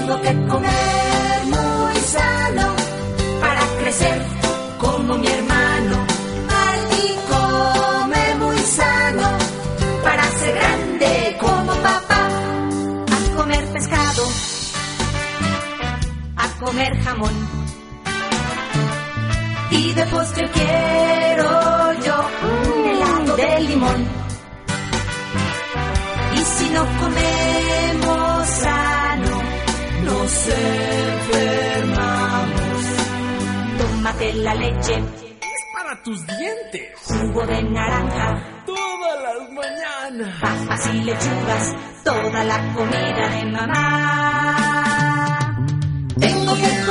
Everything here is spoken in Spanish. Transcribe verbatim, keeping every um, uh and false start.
Tengo que comer muy sano para crecer como mi hermano. Marty come muy sano para ser grande como papá. A comer pescado, a comer jamón, y de postre quiero yo un helado de limón. Y si no comemos sano, nos enfermamos. Tómate la leche, es para tus dientes. Jugo de naranja, todas las mañanas. Papas y lechugas, toda la comida de mamá. Tengo que